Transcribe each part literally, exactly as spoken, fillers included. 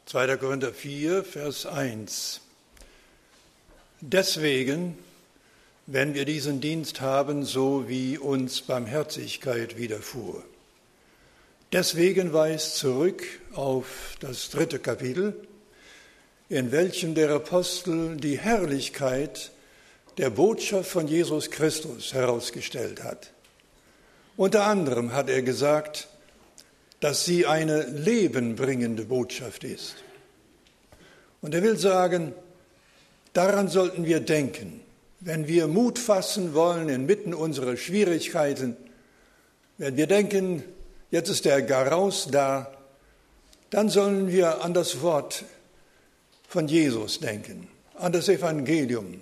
zweiter Korinther vier, Vers eins. Deswegen, wenn wir diesen Dienst haben, so wie uns Barmherzigkeit widerfuhr. Deswegen weist zurück auf das dritte Kapitel, in welchem der Apostel die Herrlichkeit der Botschaft von Jesus Christus herausgestellt hat. Unter anderem hat er gesagt, dass sie eine lebenbringende Botschaft ist. Und er will sagen, daran sollten wir denken, wenn wir Mut fassen wollen inmitten unserer Schwierigkeiten, wenn wir denken, jetzt ist der Garaus da, dann sollen wir an das Wort von Jesus denken, an das Evangelium,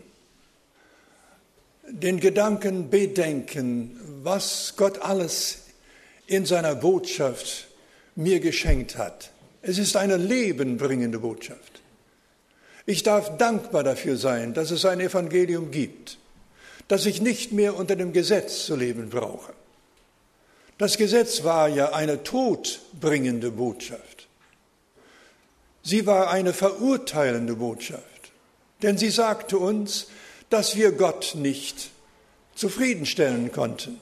den Gedanken bedenken, was Gott alles in seiner Botschaft mir geschenkt hat. Es ist eine lebenbringende Botschaft. Ich darf dankbar dafür sein, dass es ein Evangelium gibt, dass ich nicht mehr unter dem Gesetz zu leben brauche. Das Gesetz war ja eine todbringende Botschaft. Sie war eine verurteilende Botschaft, denn sie sagte uns, dass wir Gott nicht zufriedenstellen konnten.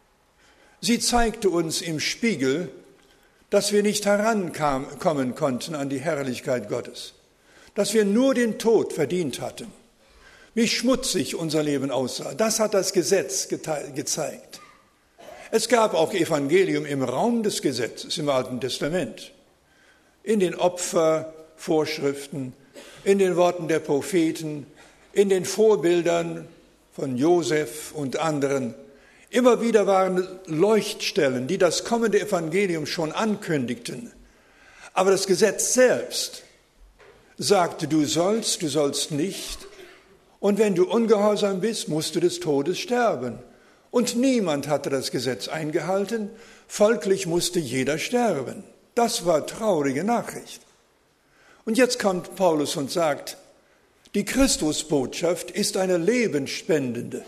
Sie zeigte uns im Spiegel, dass wir nicht herankommen konnten an die Herrlichkeit Gottes, dass wir nur den Tod verdient hatten, wie schmutzig unser Leben aussah. Das hat das Gesetz gezeigt. Es gab auch Evangelium im Raum des Gesetzes im Alten Testament, in den Opfervorschriften, in den Worten der Propheten, in den Vorbildern von Josef und anderen. Immer wieder waren Leuchtstellen, die das kommende Evangelium schon ankündigten. Aber das Gesetz selbst sagte, du sollst, du sollst nicht. Und wenn du ungehorsam bist, musst du des Todes sterben. Und niemand hatte das Gesetz eingehalten, folglich musste jeder sterben. Das war traurige Nachricht. Und jetzt kommt Paulus und sagt, die Christusbotschaft ist eine lebensspendende.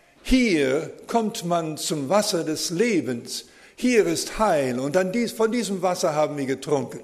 Hier kommt man zum Wasser des Lebens. Hier ist Heil und an dies, von diesem Wasser haben wir getrunken.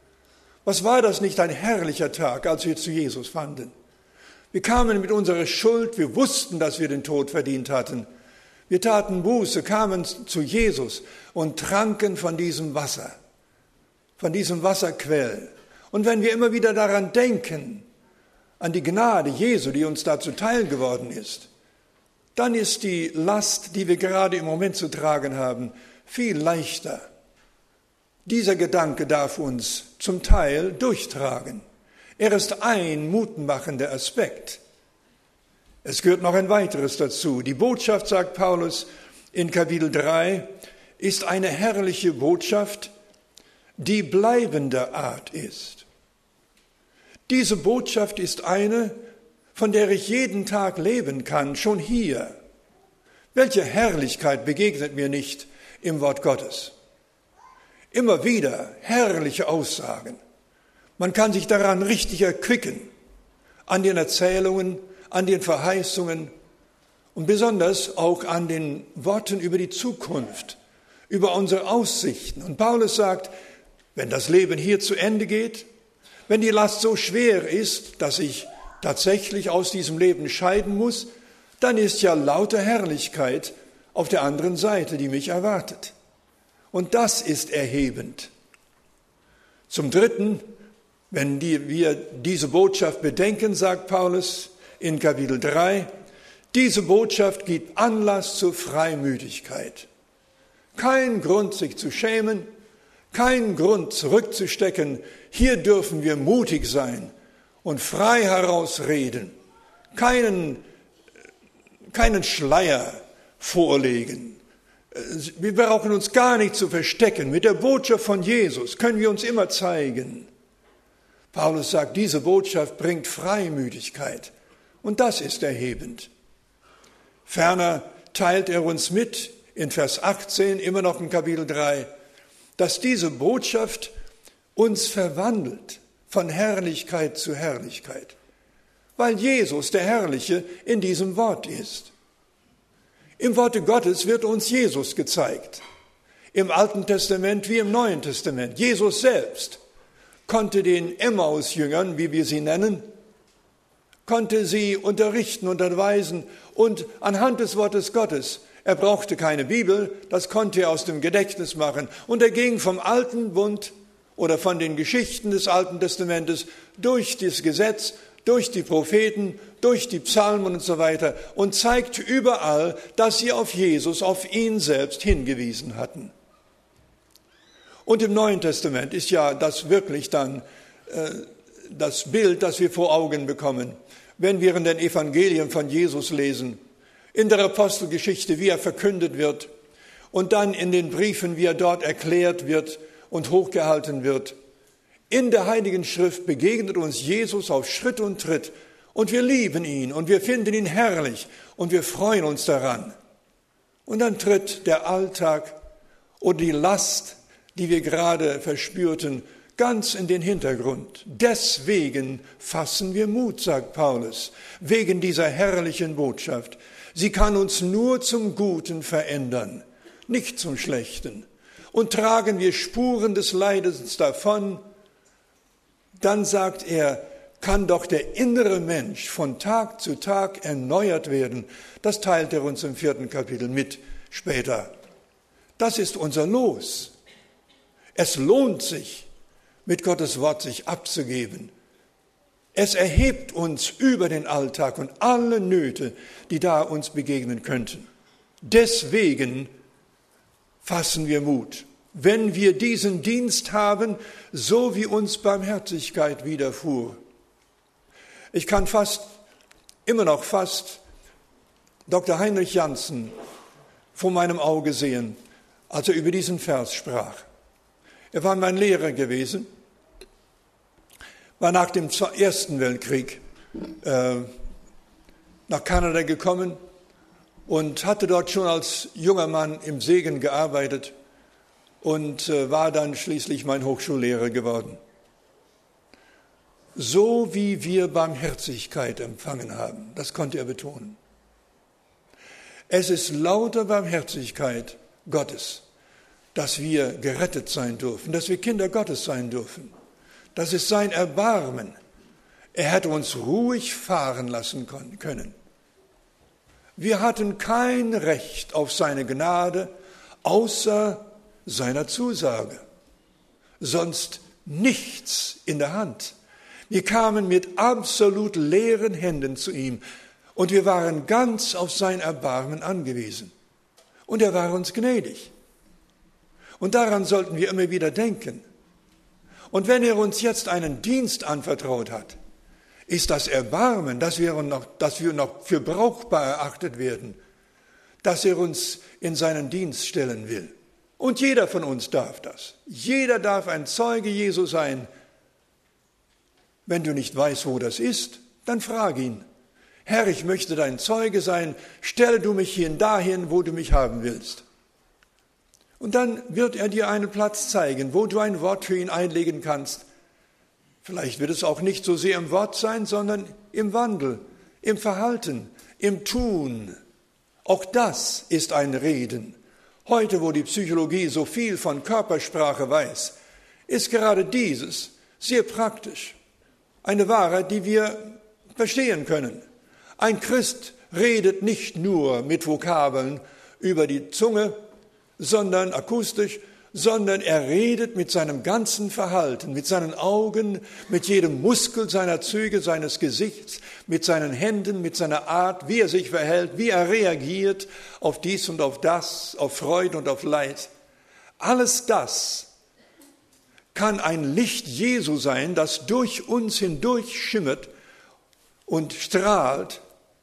Was war das nicht ein herrlicher Tag, als wir zu Jesus fanden? Wir kamen mit unserer Schuld, wir wussten, dass wir den Tod verdient hatten. Wir taten Buße, kamen zu Jesus und tranken von diesem Wasser, von diesem Wasserquell. Und wenn wir immer wieder daran denken, an die Gnade Jesu, die uns dazu teil geworden ist, dann ist die Last, die wir gerade im Moment zu tragen haben, viel leichter. Dieser Gedanke darf uns zum Teil durchtragen. Er ist ein mutmachender Aspekt. Es gehört noch ein weiteres dazu. Die Botschaft, sagt Paulus in Kapitel drei, ist eine herrliche Botschaft, die bleibender Art ist. Diese Botschaft ist eine, von der ich jeden Tag leben kann, schon hier. Welche Herrlichkeit begegnet mir nicht im Wort Gottes? Immer wieder herrliche Aussagen. Man kann sich daran richtig erquicken, an den Erzählungen, an den Verheißungen und besonders auch an den Worten über die Zukunft, über unsere Aussichten. Und Paulus sagt, wenn das Leben hier zu Ende geht, wenn die Last so schwer ist, dass ich tatsächlich aus diesem Leben scheiden muss, dann ist ja lauter Herrlichkeit auf der anderen Seite, die mich erwartet. Und das ist erhebend. Zum Dritten, wenn die, wir diese Botschaft bedenken, sagt Paulus in Kapitel drei, diese Botschaft gibt Anlass zur Freimütigkeit. Kein Grund, sich zu schämen, kein Grund, zurückzustecken. Hier dürfen wir mutig sein und frei herausreden, keinen, keinen Schleier vorlegen. Wir brauchen uns gar nicht zu verstecken. Mit der Botschaft von Jesus können wir uns immer zeigen. Paulus sagt, diese Botschaft bringt Freimütigkeit und das ist erhebend. Ferner teilt er uns mit, in Vers achtzehn, immer noch in Kapitel drei, dass diese Botschaft uns verwandelt von Herrlichkeit zu Herrlichkeit, weil Jesus, der Herrliche, in diesem Wort ist. Im Worte Gottes wird uns Jesus gezeigt, im Alten Testament wie im Neuen Testament, Jesus selbst. konnte den Emmaus-Jüngern, wie wir sie nennen, konnte sie unterrichten, unterweisen und anhand des Wortes Gottes. Er brauchte keine Bibel, das konnte er aus dem Gedächtnis machen. Und er ging vom Alten Bund oder von den Geschichten des Alten Testamentes durch das Gesetz, durch die Propheten, durch die Psalmen und so weiter und zeigte überall, dass sie auf Jesus, auf ihn selbst hingewiesen hatten. Und im Neuen Testament ist ja das wirklich dann äh, das Bild, das wir vor Augen bekommen, wenn wir in den Evangelien von Jesus lesen, in der Apostelgeschichte, wie er verkündet wird und dann in den Briefen, wie er dort erklärt wird und hochgehalten wird. In der Heiligen Schrift begegnet uns Jesus auf Schritt und Tritt und wir lieben ihn und wir finden ihn herrlich und wir freuen uns daran. Und dann tritt der Alltag oder die Last, die wir gerade verspürten, ganz in den Hintergrund. Deswegen fassen wir Mut, sagt Paulus, wegen dieser herrlichen Botschaft. Sie kann uns nur zum Guten verändern, nicht zum Schlechten. Und tragen wir Spuren des Leidens davon, dann sagt er, kann doch der innere Mensch von Tag zu Tag erneuert werden. Das teilt er uns im vierten Kapitel mit später. Das ist unser Los. Es lohnt sich, mit Gottes Wort sich abzugeben. Es erhebt uns über den Alltag und alle Nöte, die da uns begegnen könnten. Deswegen fassen wir Mut, wenn wir diesen Dienst haben, so wie uns Barmherzigkeit widerfuhr. Ich kann fast, immer noch fast, Doktor Heinrich Jansen vor meinem Auge sehen, als er über diesen Vers sprach. Er war mein Lehrer gewesen, war nach dem Ersten Weltkrieg äh, nach Kanada gekommen und hatte dort schon als junger Mann im Segen gearbeitet und äh, war dann schließlich mein Hochschullehrer geworden. So wie wir Barmherzigkeit empfangen haben, das konnte er betonen. Es ist lauter Barmherzigkeit Gottes, dass wir gerettet sein dürfen, dass wir Kinder Gottes sein dürfen. Das ist sein Erbarmen. Er hätte uns ruhig fahren lassen können. Wir hatten kein Recht auf seine Gnade, außer seiner Zusage. Sonst nichts in der Hand. Wir kamen mit absolut leeren Händen zu ihm und wir waren ganz auf sein Erbarmen angewiesen. Und er war uns gnädig. Und daran sollten wir immer wieder denken. Und wenn er uns jetzt einen Dienst anvertraut hat, ist das Erbarmen, dass wir noch, dass wir noch für brauchbar erachtet werden, dass er uns in seinen Dienst stellen will. Und jeder von uns darf das. Jeder darf ein Zeuge Jesu sein. Wenn du nicht weißt, wo das ist, dann frag ihn. Herr, ich möchte dein Zeuge sein, stelle du mich hin dahin, wo du mich haben willst. Und dann wird er dir einen Platz zeigen, wo du ein Wort für ihn einlegen kannst. Vielleicht wird es auch nicht so sehr im Wort sein, sondern im Wandel, im Verhalten, im Tun. Auch das ist ein Reden. Heute, wo die Psychologie so viel von Körpersprache weiß, ist gerade dieses sehr praktisch. Eine Wahrheit, die wir verstehen können. Ein Christ redet nicht nur mit Vokabeln über die Zunge, sondern akustisch, sondern er redet mit seinem ganzen Verhalten, mit seinen Augen, mit jedem Muskel seiner Züge, seines Gesichts, mit seinen Händen, mit seiner Art, wie er sich verhält, wie er reagiert auf dies und auf das, auf Freude und auf Leid. Alles das kann ein Licht Jesu sein, das durch uns hindurch schimmert und strahlt,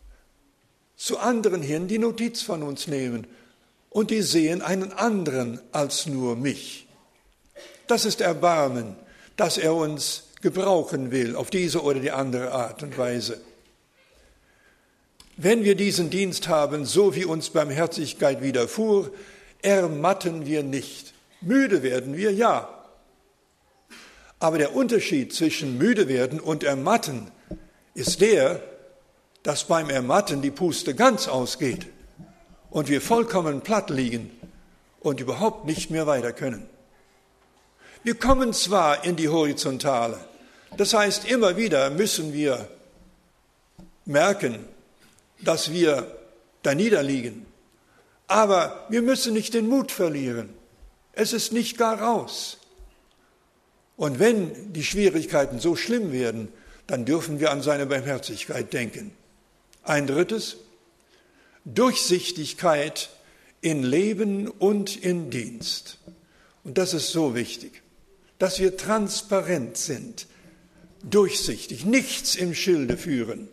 zu anderen hin, die Notiz von uns nehmen. Und die sehen einen anderen als nur mich. Das ist Erbarmen, dass er uns gebrauchen will, auf diese oder die andere Art und Weise. Wenn wir diesen Dienst haben, so wie uns Barmherzigkeit widerfuhr, ermatten wir nicht. Müde werden wir, ja. Aber der Unterschied zwischen müde werden und ermatten ist der, dass beim Ermatten die Puste ganz ausgeht. Und wir vollkommen platt liegen und überhaupt nicht mehr weiter können. Wir kommen zwar in die Horizontale, das heißt, immer wieder müssen wir merken, dass wir da niederliegen, aber wir müssen nicht den Mut verlieren. Es ist nicht gar raus. Und wenn die Schwierigkeiten so schlimm werden, dann dürfen wir an seine Barmherzigkeit denken. Ein drittes, Durchsichtigkeit in Leben und in Dienst. Und das ist so wichtig, dass wir transparent sind, durchsichtig, nichts im Schilde führen,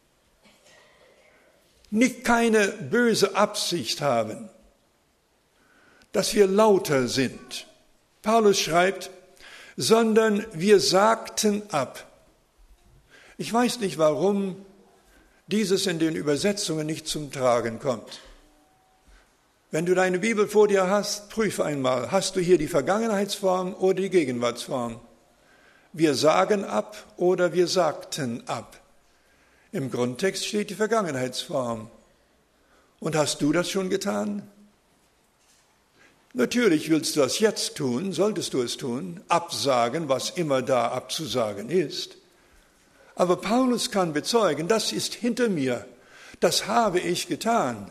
nicht keine böse Absicht haben, dass wir lauter sind. Paulus schreibt, sondern wir sagten ab. Ich weiß nicht, warum dieses in den Übersetzungen nicht zum Tragen kommt. Wenn du deine Bibel vor dir hast, prüfe einmal, hast du hier die Vergangenheitsform oder die Gegenwartsform? Wir sagen ab oder wir sagten ab. Im Grundtext steht die Vergangenheitsform. Und hast du das schon getan? Natürlich willst du das jetzt tun, solltest du es tun, absagen, was immer da abzusagen ist. Aber Paulus kann bezeugen, das ist hinter mir, das habe ich getan.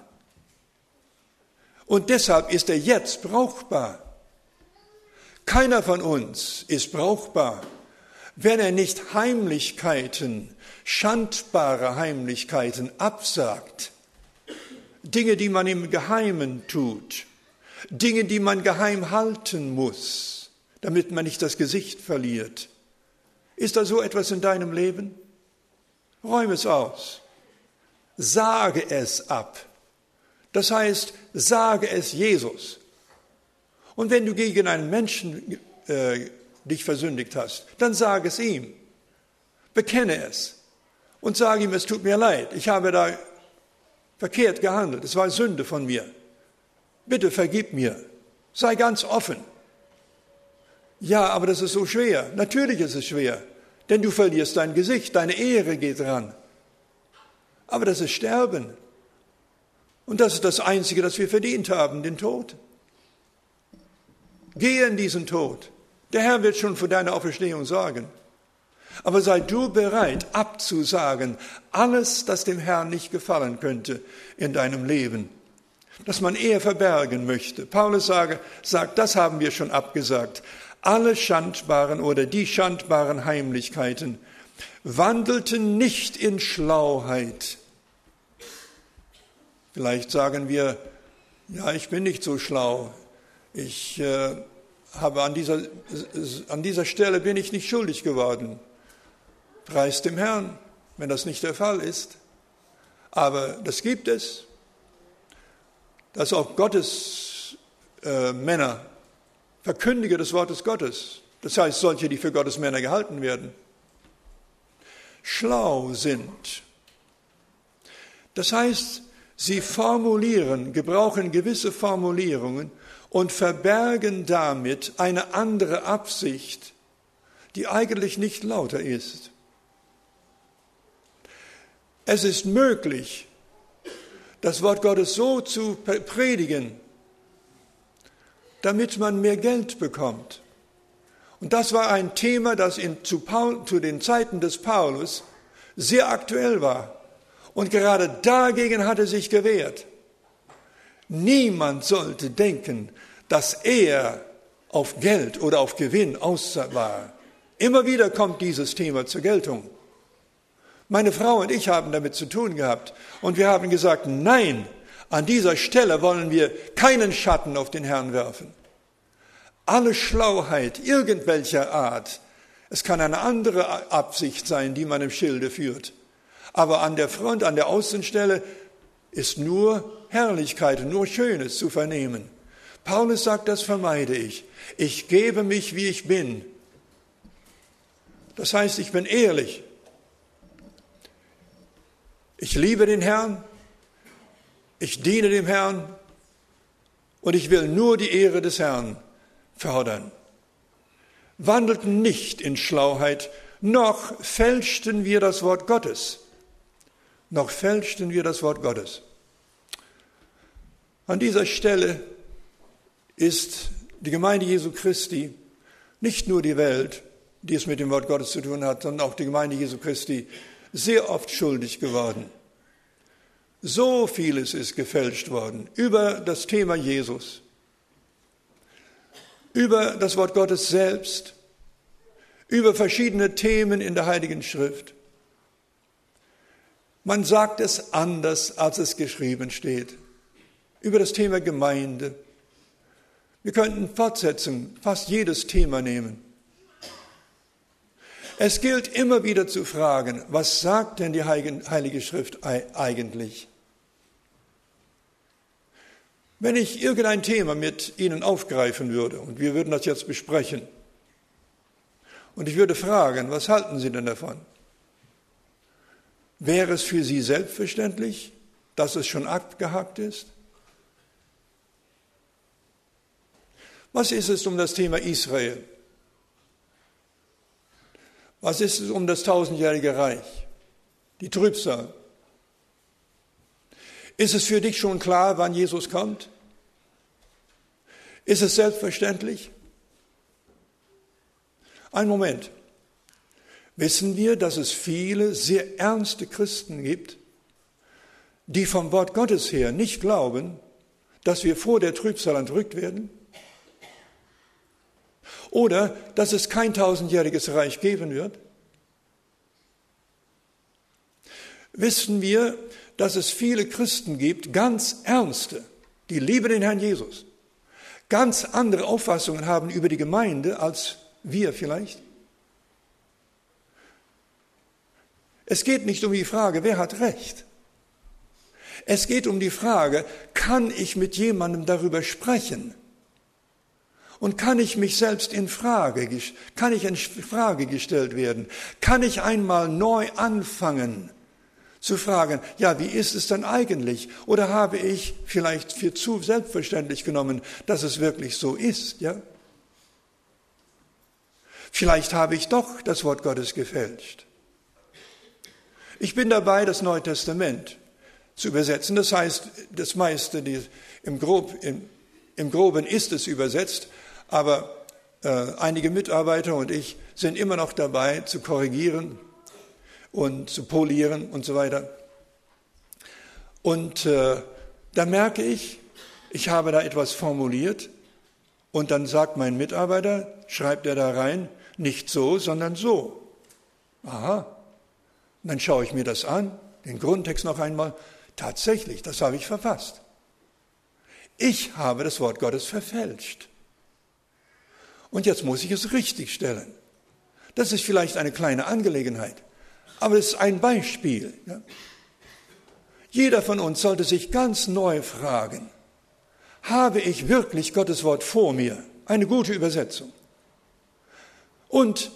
Und deshalb ist er jetzt brauchbar. Keiner von uns ist brauchbar, wenn er nicht Heimlichkeiten, schandbare Heimlichkeiten absagt. Dinge, die man im Geheimen tut. Dinge, die man geheim halten muss, damit man nicht das Gesicht verliert. Ist da so etwas in deinem Leben? Räume es aus. Sage es ab. Das heißt, sage es Jesus. Und wenn du gegen einen Menschen äh, dich versündigt hast, dann sage es ihm. Bekenne es und sage ihm, es tut mir leid, ich habe da verkehrt gehandelt, es war Sünde von mir. Bitte vergib mir. Sei ganz offen. Ja, aber das ist so schwer. Natürlich ist es schwer, denn du verlierst dein Gesicht, deine Ehre geht dran. Aber das ist Sterben. Und das ist das Einzige, das wir verdient haben, den Tod. Gehe in diesen Tod. Der Herr wird schon für deine Auferstehung sorgen. Aber sei du bereit, abzusagen, alles, das dem Herrn nicht gefallen könnte in deinem Leben, das man eher verbergen möchte. Paulus sage, sagt, das haben wir schon abgesagt. Alle schandbaren oder die schandbaren Heimlichkeiten wandelten nicht in Schlauheit. Vielleicht sagen wir, ja, ich bin nicht so schlau. Ich äh, habe an dieser, an dieser Stelle bin ich nicht schuldig geworden. Preis dem Herrn, wenn das nicht der Fall ist. Aber das gibt es. Dass auch Gottes äh, Männer, Verkündiger des Wortes Gottes, das heißt solche, die für Gottes Männer gehalten werden, schlau sind. Das heißt, sie formulieren, gebrauchen gewisse Formulierungen und verbergen damit eine andere Absicht, die eigentlich nicht lauter ist. Es ist möglich, das Wort Gottes so zu predigen, damit man mehr Geld bekommt. Und das war ein Thema, das in, zu, Paul, zu den Zeiten des Paulus sehr aktuell war. Und gerade dagegen hat er sich gewehrt. Niemand sollte denken, dass er auf Geld oder auf Gewinn aus war. Immer wieder kommt dieses Thema zur Geltung. Meine Frau und ich haben damit zu tun gehabt und wir haben gesagt, nein, an dieser Stelle wollen wir keinen Schatten auf den Herrn werfen. Alle Schlauheit irgendwelcher Art, es kann eine andere Absicht sein, die man im Schilde führt, aber an der Front, an der Außenstelle ist nur Herrlichkeit, nur Schönes zu vernehmen. Paulus sagt, das vermeide ich. Ich gebe mich, wie ich bin. Das heißt, ich bin ehrlich. Ich liebe den Herrn, ich diene dem Herrn und ich will nur die Ehre des Herrn fördern. Wandelten nicht in Schlauheit, noch fälschten wir das Wort Gottes. Noch fälschten wir das Wort Gottes. An dieser Stelle ist die Gemeinde Jesu Christi nicht nur die Welt, die es mit dem Wort Gottes zu tun hat, sondern auch die Gemeinde Jesu Christi, sehr oft schuldig geworden. So vieles ist gefälscht worden über das Thema Jesus, über das Wort Gottes selbst, über verschiedene Themen in der Heiligen Schrift. Man sagt es anders, als es geschrieben steht. Über das Thema Gemeinde. Wir könnten Fortsetzung, fast jedes Thema nehmen. Es gilt immer wieder zu fragen, was sagt denn die Heilige Schrift eigentlich? Wenn ich irgendein Thema mit Ihnen aufgreifen würde und wir würden das jetzt besprechen und ich würde fragen, was halten Sie denn davon? Wäre es für Sie selbstverständlich, dass es schon abgehakt ist? Was ist es um das Thema Israel? Was ist es um das tausendjährige Reich? Die Trübsal? Ist es für dich schon klar, wann Jesus kommt? Ist es selbstverständlich? Ein Moment. Wissen wir, dass es viele sehr ernste Christen gibt, die vom Wort Gottes her nicht glauben, dass wir vor der Trübsal entrückt werden? Oder dass es kein tausendjähriges Reich geben wird? Wissen wir, dass es viele Christen gibt, ganz ernste, die lieben den Herrn Jesus, ganz andere Auffassungen haben über die Gemeinde als wir vielleicht? Es geht nicht um die Frage, wer hat Recht. Es geht um die Frage, kann ich mit jemandem darüber sprechen? Und kann ich mich selbst in Frage, kann ich in Frage gestellt werden? Kann ich einmal neu anfangen zu fragen, ja, wie ist es denn eigentlich? Oder habe ich vielleicht für zu selbstverständlich genommen, dass es wirklich so ist, ja? Vielleicht habe ich doch das Wort Gottes gefälscht. Ich bin dabei, das Neue Testament zu übersetzen. Das heißt, das meiste, die, im, Grob, im, im Groben ist es übersetzt, aber äh, einige Mitarbeiter und ich sind immer noch dabei, zu korrigieren und zu polieren und so weiter. Und äh, da merke ich, ich habe da etwas formuliert und dann sagt mein Mitarbeiter, schreibt er da rein, nicht so, sondern so. Aha. Und dann schaue ich mir das an, den Grundtext noch einmal. Tatsächlich, das habe ich verfasst. Ich habe das Wort Gottes verfälscht. Und jetzt muss ich es richtigstellen. Das ist vielleicht eine kleine Angelegenheit, aber es ist ein Beispiel. Ja? Jeder von uns sollte sich ganz neu fragen, habe ich wirklich Gottes Wort vor mir? Eine gute Übersetzung. Und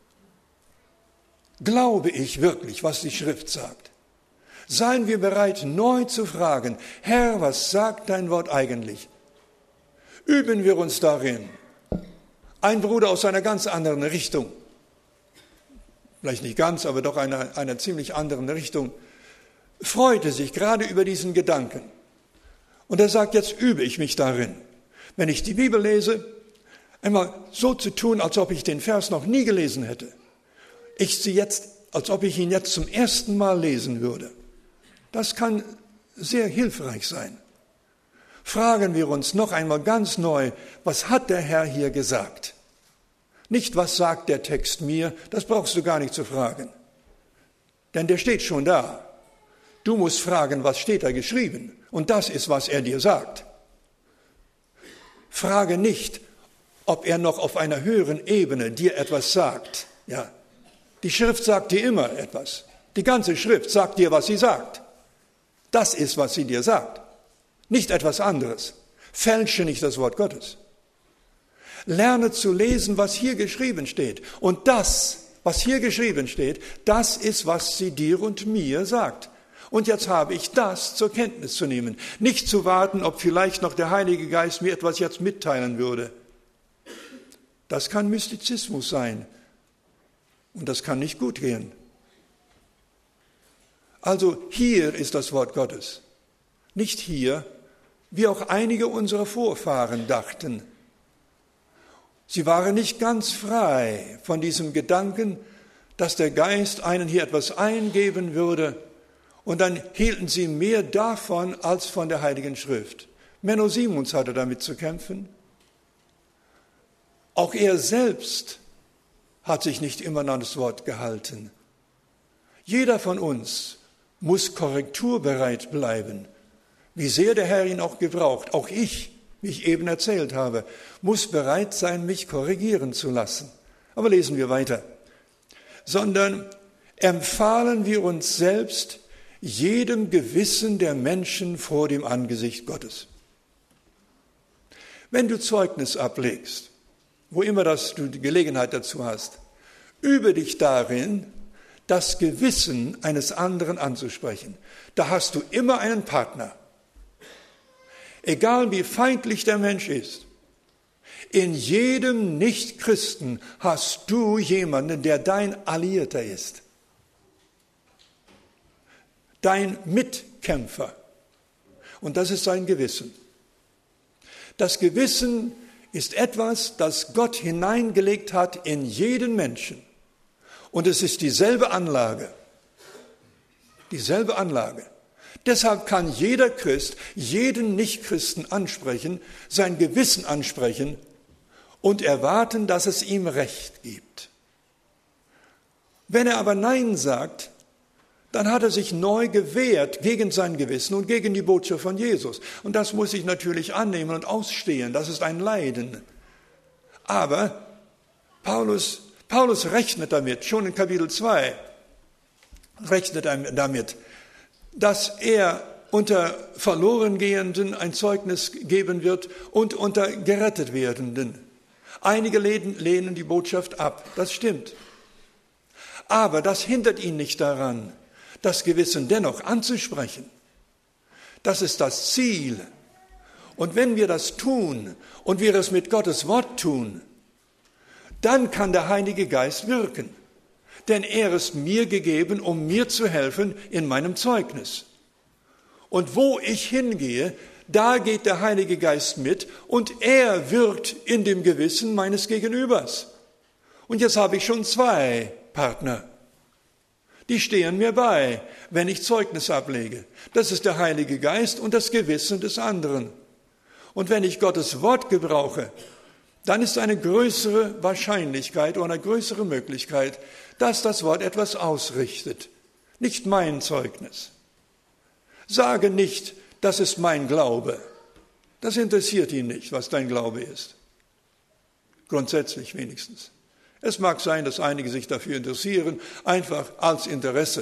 glaube ich wirklich, was die Schrift sagt? Seien wir bereit, neu zu fragen, Herr, was sagt dein Wort eigentlich? Üben wir uns darin. Ein Bruder aus einer ganz anderen Richtung, vielleicht nicht ganz, aber doch einer, einer ziemlich anderen Richtung, freute sich gerade über diesen Gedanken. Und er sagt, jetzt übe ich mich darin. Wenn ich die Bibel lese, einmal so zu tun, als ob ich den Vers noch nie gelesen hätte. Ich sie jetzt, als ob ich ihn jetzt zum ersten Mal lesen würde. Das kann sehr hilfreich sein. Fragen wir uns noch einmal ganz neu, was hat der Herr hier gesagt? Nicht, was sagt der Text mir, das brauchst du gar nicht zu fragen. Denn der steht schon da. Du musst fragen, was steht da geschrieben? Und das ist, was er dir sagt. Frage nicht, ob er noch auf einer höheren Ebene dir etwas sagt. Ja, die Schrift sagt dir immer etwas. Die ganze Schrift sagt dir, was sie sagt. Das ist, was sie dir sagt. Nicht etwas anderes. Fälsche nicht das Wort Gottes. Lerne zu lesen, was hier geschrieben steht. Und das, was hier geschrieben steht, das ist, was sie dir und mir sagt. Und jetzt habe ich das zur Kenntnis zu nehmen. Nicht zu warten, ob vielleicht noch der Heilige Geist mir etwas jetzt mitteilen würde. Das kann Mystizismus sein. Und das kann nicht gut gehen. Also hier ist das Wort Gottes. Nicht hier, wie auch einige unserer Vorfahren dachten. Sie waren nicht ganz frei von diesem Gedanken, dass der Geist einen hier etwas eingeben würde, und dann hielten sie mehr davon als von der Heiligen Schrift. Menno Simons hatte damit zu kämpfen. Auch er selbst hat sich nicht immer an das Wort gehalten. Jeder von uns muss korrekturbereit bleiben, wie sehr der Herr ihn auch gebraucht. Auch ich, wie ich eben erzählt habe, muss bereit sein, mich korrigieren zu lassen. Aber lesen wir weiter. Sondern empfahlen wir uns selbst jedem Gewissen der Menschen vor dem Angesicht Gottes. Wenn du Zeugnis ablegst, wo immer das du die Gelegenheit dazu hast, übe dich darin, das Gewissen eines anderen anzusprechen. Da hast du immer einen Partner. Egal wie feindlich der Mensch ist, in jedem Nichtchristen hast du jemanden, der dein Alliierter ist. Dein Mitkämpfer. Und das ist sein Gewissen. Das Gewissen ist etwas, das Gott hineingelegt hat in jeden Menschen. Und es ist dieselbe Anlage. Dieselbe Anlage. Deshalb kann jeder Christ jeden Nichtchristen ansprechen, sein Gewissen ansprechen und erwarten, dass es ihm Recht gibt. Wenn er aber Nein sagt, dann hat er sich neu gewehrt gegen sein Gewissen und gegen die Botschaft von Jesus. Und das muss ich natürlich annehmen und ausstehen. Das ist ein Leiden. Aber Paulus, Paulus rechnet damit, schon in Kapitel zwei, rechnet er damit, dass er unter Verlorengehenden ein Zeugnis geben wird und unter gerettet werdenden. Einige lehnen die Botschaft ab, das stimmt. Aber das hindert ihn nicht daran, das Gewissen dennoch anzusprechen. Das ist das Ziel. Und wenn wir das tun und wir es mit Gottes Wort tun, dann kann der Heilige Geist wirken. Denn er ist mir gegeben, um mir zu helfen in meinem Zeugnis. Und wo ich hingehe, da geht der Heilige Geist mit und er wirkt in dem Gewissen meines Gegenübers. Und jetzt habe ich schon zwei Partner. Die stehen mir bei, wenn ich Zeugnis ablege. Das ist der Heilige Geist und das Gewissen des anderen. Und wenn ich Gottes Wort gebrauche, dann ist eine größere Wahrscheinlichkeit oder eine größere Möglichkeit, dass das Wort etwas ausrichtet. Nicht mein Zeugnis. Sage nicht, das ist mein Glaube. Das interessiert ihn nicht, was dein Glaube ist. Grundsätzlich wenigstens. Es mag sein, dass einige sich dafür interessieren, einfach als Interesse.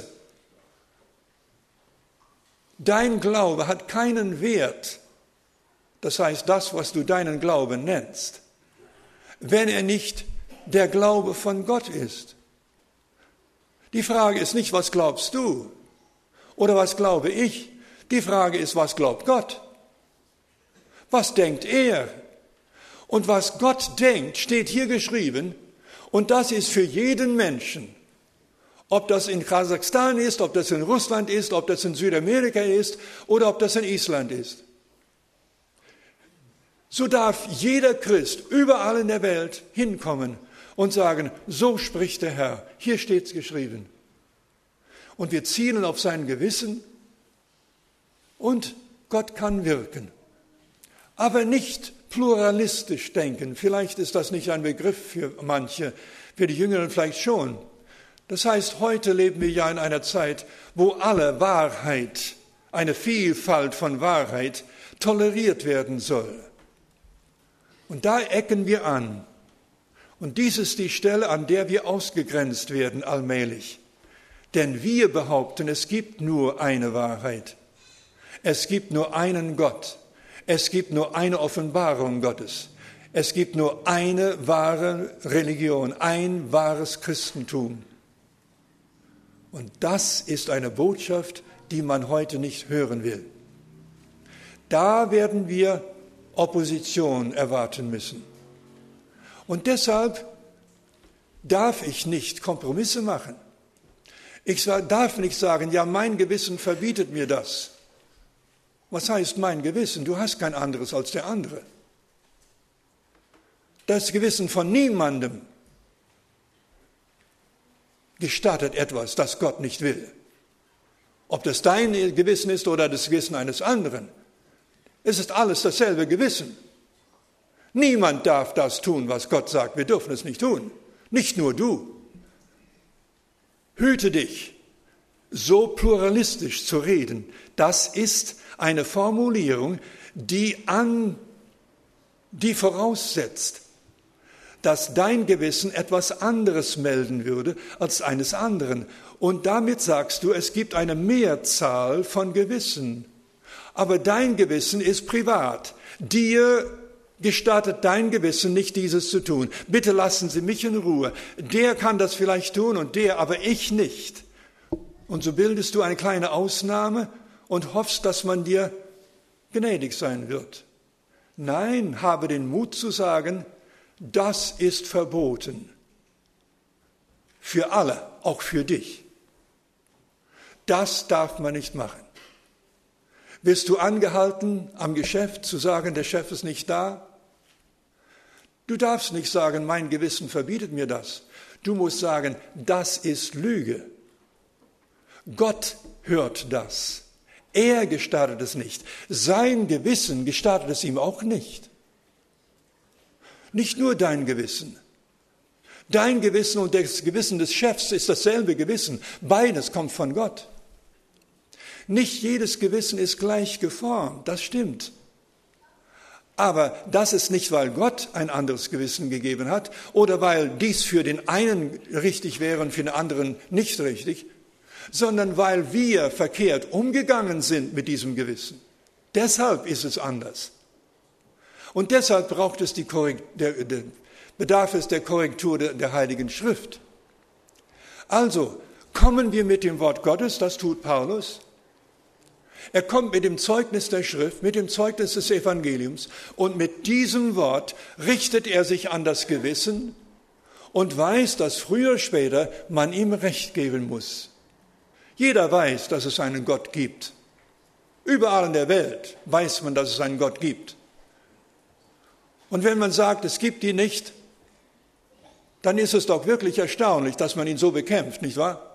Dein Glaube hat keinen Wert, das heißt das, was du deinen Glauben nennst, wenn er nicht der Glaube von Gott ist. Die Frage ist nicht, was glaubst du oder was glaube ich? Die Frage ist, was glaubt Gott? Was denkt er? Und was Gott denkt, steht hier geschrieben, und das ist für jeden Menschen, ob das in Kasachstan ist, ob das in Russland ist, ob das in Südamerika ist oder ob das in Island ist. So darf jeder Christ überall in der Welt hinkommen und sagen, so spricht der Herr, hier steht es geschrieben. Und wir zielen auf sein Gewissen und Gott kann wirken. Aber nicht pluralistisch denken. Vielleicht ist das nicht ein Begriff für manche, für die Jüngeren vielleicht schon. Das heißt, heute leben wir ja in einer Zeit, wo alle Wahrheit, eine Vielfalt von Wahrheit toleriert werden soll. Und da ecken wir an. Und dies ist die Stelle, an der wir ausgegrenzt werden allmählich. Denn wir behaupten, es gibt nur eine Wahrheit. Es gibt nur einen Gott. Es gibt nur eine Offenbarung Gottes. Es gibt nur eine wahre Religion, ein wahres Christentum. Und das ist eine Botschaft, die man heute nicht hören will. Da werden wir Opposition erwarten müssen. Und deshalb darf ich nicht Kompromisse machen. Ich darf nicht sagen, ja, mein Gewissen verbietet mir das. Was heißt mein Gewissen? Du hast kein anderes als der andere. Das Gewissen von niemandem gestattet etwas, das Gott nicht will. Ob das dein Gewissen ist oder das Gewissen eines anderen. Es ist alles dasselbe Gewissen. Niemand darf das tun, was Gott sagt. Wir dürfen es nicht tun. Nicht nur du. Hüte dich, so pluralistisch zu reden. Das ist eine Formulierung, die an, die voraussetzt, dass dein Gewissen etwas anderes melden würde als eines anderen. Und damit sagst du, es gibt eine Mehrzahl von Gewissen. Aber dein Gewissen ist privat. Dir gestattet dein Gewissen nicht, dieses zu tun. Bitte lassen Sie mich in Ruhe. Der kann das vielleicht tun und der, aber ich nicht. Und so bildest du eine kleine Ausnahme und hoffst, dass man dir gnädig sein wird. Nein, habe den Mut zu sagen, das ist verboten. Für alle, auch für dich. Das darf man nicht machen. Wirst du angehalten, am Geschäft zu sagen, der Chef ist nicht da? Du darfst nicht sagen, mein Gewissen verbietet mir das. Du musst sagen, das ist Lüge. Gott hört das. Er gestattet es nicht. Sein Gewissen gestattet es ihm auch nicht. Nicht nur dein Gewissen. Dein Gewissen und das Gewissen des Chefs ist dasselbe Gewissen. Beides kommt von Gott. Nicht jedes Gewissen ist gleich geformt, das stimmt. Aber das ist nicht, weil Gott ein anderes Gewissen gegeben hat oder weil dies für den einen richtig wäre und für den anderen nicht richtig, sondern weil wir verkehrt umgegangen sind mit diesem Gewissen. Deshalb ist es anders. Und deshalb braucht es die Korrekt, der, der, bedarf es der Korrektur der, der Heiligen Schrift. Also kommen wir mit dem Wort Gottes, das tut Paulus. Er kommt mit dem Zeugnis der Schrift, mit dem Zeugnis des Evangeliums und mit diesem Wort richtet er sich an das Gewissen und weiß, dass früher oder später man ihm Recht geben muss. Jeder weiß, dass es einen Gott gibt. Überall in der Welt weiß man, dass es einen Gott gibt. Und wenn man sagt, es gibt ihn nicht, dann ist es doch wirklich erstaunlich, dass man ihn so bekämpft, nicht wahr?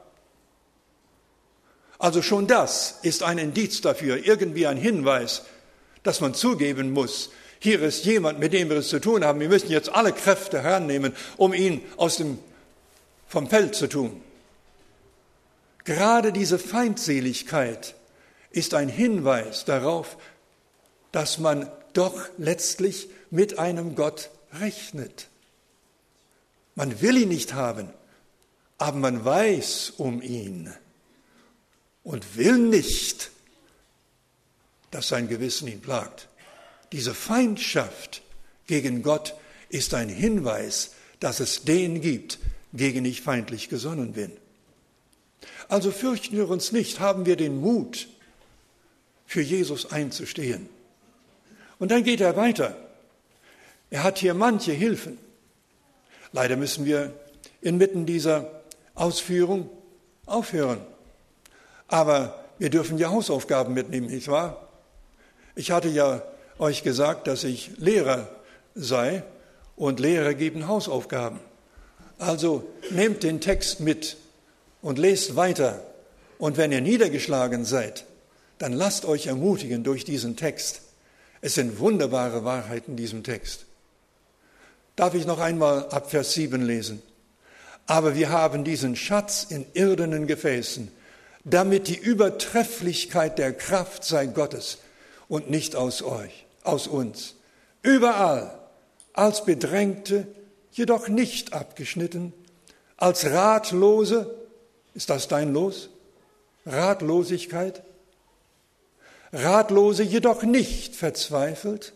Also schon das ist ein Indiz dafür, irgendwie ein Hinweis, dass man zugeben muss, hier ist jemand, mit dem wir es zu tun haben. Wir müssen jetzt alle Kräfte herannehmen, um ihn aus dem, vom Feld zu tun. Gerade diese Feindseligkeit ist ein Hinweis darauf, dass man doch letztlich mit einem Gott rechnet. Man will ihn nicht haben, aber man weiß um ihn und will nicht, dass sein Gewissen ihn plagt. Diese Feindschaft gegen Gott ist ein Hinweis, dass es den gibt, gegen den ich feindlich gesonnen bin. Also fürchten wir uns nicht, haben wir den Mut, für Jesus einzustehen. Und dann geht er weiter. Er hat hier manche Hilfen. Leider müssen wir inmitten dieser Ausführung aufhören. Aber wir dürfen ja Hausaufgaben mitnehmen, nicht wahr? Ich hatte ja euch gesagt, dass ich Lehrer sei und Lehrer geben Hausaufgaben. Also nehmt den Text mit und lest weiter. Und wenn ihr niedergeschlagen seid, dann lasst euch ermutigen durch diesen Text. Es sind wunderbare Wahrheiten in diesem Text. Darf ich noch einmal ab Vers sieben lesen? Aber wir haben diesen Schatz in irdenen Gefäßen, damit die Übertrefflichkeit der Kraft sei Gottes und nicht aus euch, aus uns. Überall, als Bedrängte, jedoch nicht abgeschnitten, als Ratlose, ist das dein Los? Ratlosigkeit? Ratlose, jedoch nicht verzweifelt,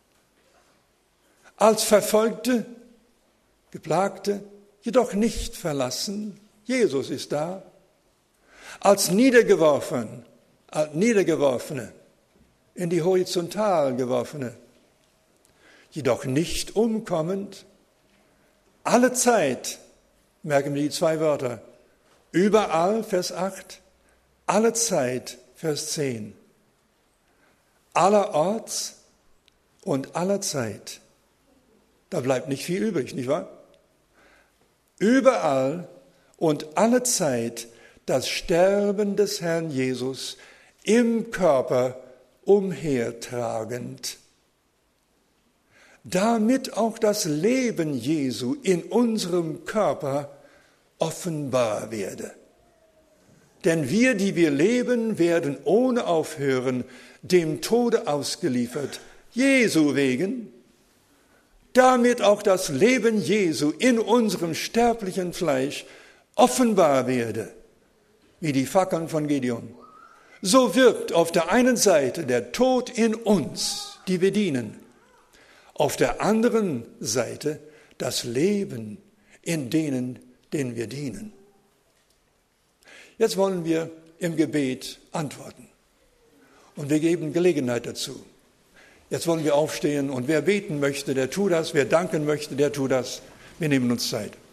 als Verfolgte, Geplagte, jedoch nicht verlassen, Jesus ist da, als Niedergeworfen, als Niedergeworfene, in die Horizontal geworfene, jedoch nicht umkommend, alle Zeit, merken wir die zwei Wörter, überall, Vers acht, alle Zeit, Vers zehn, allerorts und aller Zeit Da bleibt nicht viel übrig, nicht wahr? Überall und alle Zeit das Sterben des Herrn Jesus im Körper umhertragend, damit auch das Leben Jesu in unserem Körper offenbar werde. Denn wir, die wir leben, werden ohne Aufhören dem Tode ausgeliefert, Jesu wegen, damit auch das Leben Jesu in unserem sterblichen Fleisch offenbar werde, wie die Fackeln von Gideon. So wirkt auf der einen Seite der Tod in uns, die wir dienen, auf der anderen Seite das Leben in denen, denen wir dienen. Jetzt wollen wir im Gebet antworten und wir geben Gelegenheit dazu. Jetzt wollen wir aufstehen und wer beten möchte, der tut das, wer danken möchte, der tut das. Wir nehmen uns Zeit.